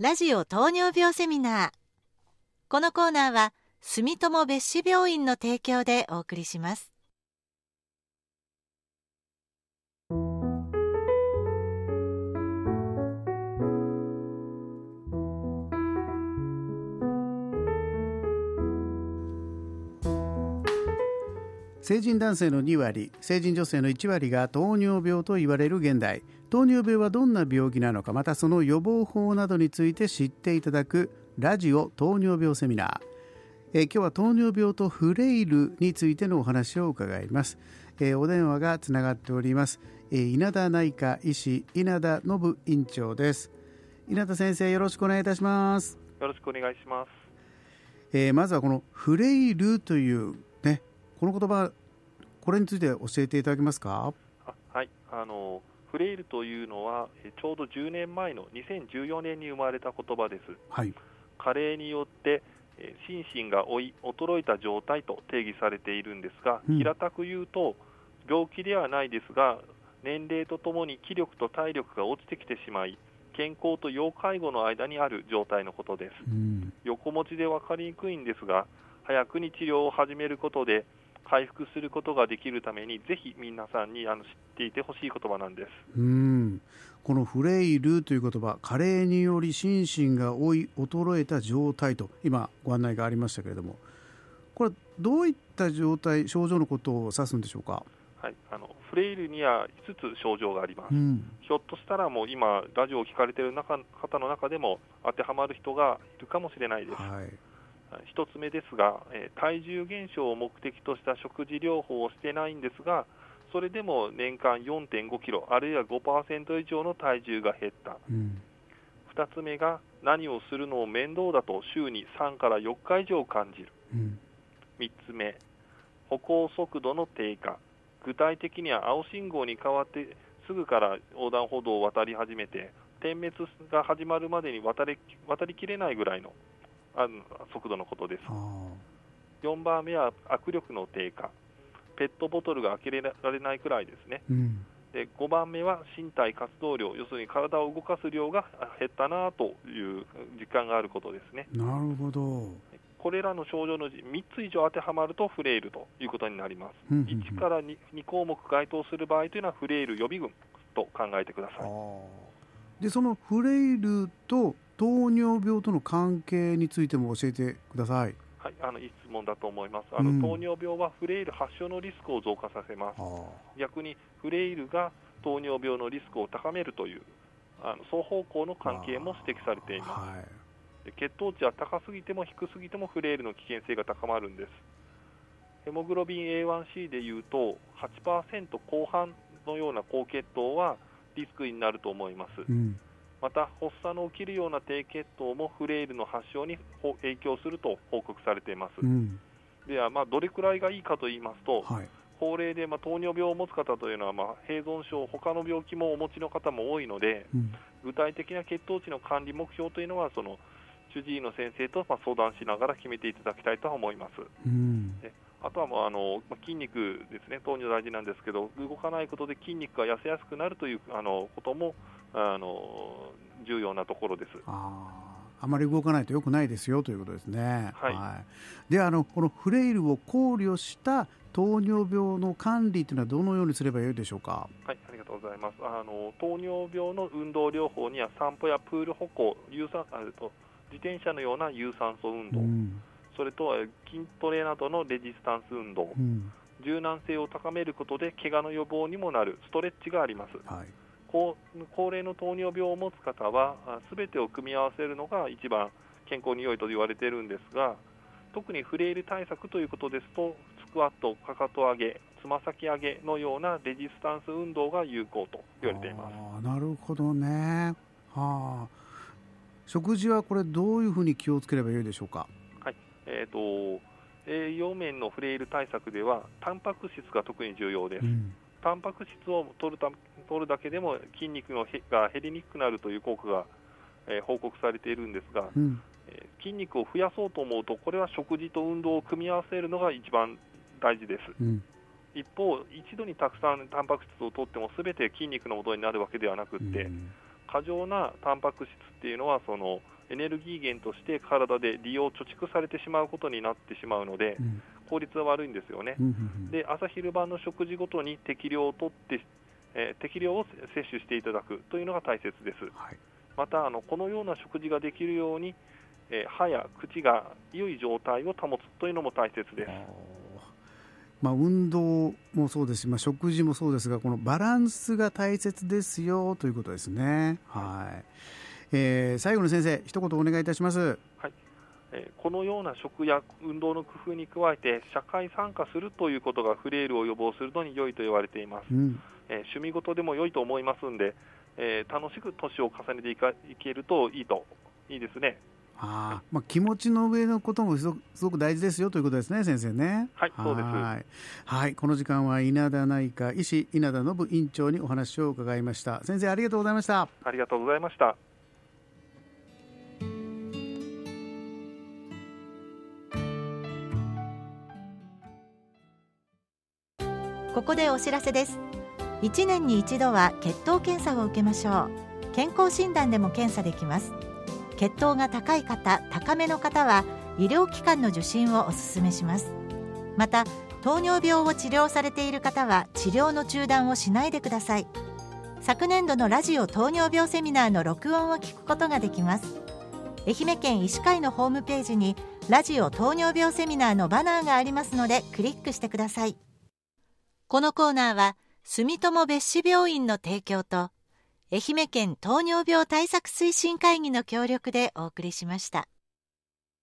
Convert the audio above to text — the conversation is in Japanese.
ラジオ糖尿病セミナー。このコーナーは住友別子病院の提供でお送りします。 成人男性の2割、成人女性の1割が糖尿病と言われる現代。糖尿病はどんな病気なのか、またその予防法などについて知っていただくラジオ糖尿病セミナー。今日は糖尿病とフレイルについてのお話を伺います。お電話がつながっております。稲田内科医師稲田信院長です。稲田先生、よろしくお願いいたします。 よろしくお願いします。 まずはこのフレイルというね、この言葉、これについて教えていただけますか？ はい、フレイルというのはちょうど10年前の2014年に生まれた言葉です。 はい、 加齢によって心身が衰えた状態と定義されているんですが、平たく言うと病気ではないですが、年齢とともに気力と体力が落ちてきてしまい、健康と要介護の間にある状態のことです。横文字で分かりにくいんですが、早くに治療を始めることで回復することができるために、ぜひ皆さんに知っていてほしい言葉なんです。 このフレイルという言葉、加齢により心身が衰えた状態と今ご案内がありましたけれども、これどういった症状のことを指すんでしょうか？ はい、フレイルには5つ症状があります。ひょっとしたらもう今ラジオを聞かれている方の中でも当てはまる人がいるかもしれないです。1つ目ですが、体重減少を目的とした食事療法をしてないんですが、それでも年間 4.5 キロあるいは 5% 以上の体重が減った。2つ目が、何をするのも面倒だと週に3から4日以上感じる。3つ目、歩行速度の低下。具体的には青信号に変わってすぐから横断歩道を渡り始めて、点滅が始まるまでに渡りきれないぐらいの速度のことです。4番目は握力の低下。ペットボトルが開けられないくらいですね。で5番目は身体活動量、要するに体を動かす量が減ったなという実感があることですね。 なるほど。 これらの症状の3つ以上当てはまるとフレイルということになります。1から 2項目該当する場合というのはフレイル予備軍と考えてください。 で、そのフレイルと糖尿病との関係についても教えてください。 はい、いい質問だと思います。糖尿病はフレイル発症のリスクを増加させます。逆にフレイルが糖尿病のリスクを高めるという双方向の関係も指摘されています。で血糖値は高すぎても低すぎてもフレイルの危険性が高まるんです。ヘモグロビン A1C でいうと 8% 後半のような高血糖はリスクになると思います。また発作の起きるような低血糖もフレイルの発症に影響すると報告されています。では、どれくらいがいいかと言いますと、高齢で糖尿病を持つ方というのは併存症、他の病気もお持ちの方も多いので、具体的な血糖値の管理目標というのはその主治医の先生と相談しながら決めていただきたいと思います。であとは筋肉ですね。糖尿大事なんですけど、動かないことで筋肉が痩せやすくなるということも重要なところです。 あまり動かないと良くないですよということですね。ではこのフレイルを考慮した糖尿病の管理というのはどのようにすればよいでしょうか？ はい、ありがとうございます。糖尿病の運動療法には散歩やプール歩行、自転車のような有酸素運動、それと筋トレなどのレジスタンス運動、柔軟性を高めることで怪我の予防にもなるストレッチがあります。高齢の糖尿病を持つ方は全てを組み合わせるのが一番健康に良いと言われているんですが、特にフレイル対策ということですと、スクワット、かかと上げ、つま先上げのようなレジスタンス運動が有効と言われています。 なるほどね。食事はこれどういうふうに気をつければよいでしょうか？ はい、栄養面のフレイル対策ではタンパク質が特に重要です。タンパク質を取るだけでも筋肉が減りにくくなるという効果が、報告されているんですが、筋肉を増やそうと思うと、これは食事と運動を組み合わせるのが一番大事です。一方、一度にたくさんタンパク質を取っても全て筋肉の元になるわけではなくって、 過剰なタンパク質っていうのはそのエネルギー源として体で利用貯蓄されてしまうことになってしまうので、効率は悪いんですよね。で、朝昼晩の食事ごとに適量をとって、適量を摂取していただくというのが大切です。またこのような食事ができるように、歯や口が良い状態を保つというのも大切です。 運動もそうですし、食事もそうですが、このバランスが大切ですよということですね。最後に先生、一言お願いいたします。 このような食や運動の工夫に加えて社会参加するということがフレイルを予防するのに良いと言われています。趣味事でも良いと思いますので、楽しく年を重ねていけるといいですね。 気持ちの上のこともすごく大事ですよということですね、先生ね。 そうです。 この時間は稲田内科医師稲田信院長にお話を伺いました。先生、ありがとうございました。 ありがとうございました。 ここでお知らせです。1年に一度は血糖検査を受けましょう。健康診断でも検査できます。血糖が高い方、高めの方は医療機関の受診をお勧めします。また、糖尿病を治療されている方は治療の中断をしないでください。昨年度のラジオ糖尿病セミナーの録音を聞くことができます。愛媛県医師会のホームページにラジオ糖尿病セミナーのバナーがありますのでクリックしてください。このコーナーは住友別紙病院の提供と愛媛県糖尿病対策推進会議の協力でお送りしました。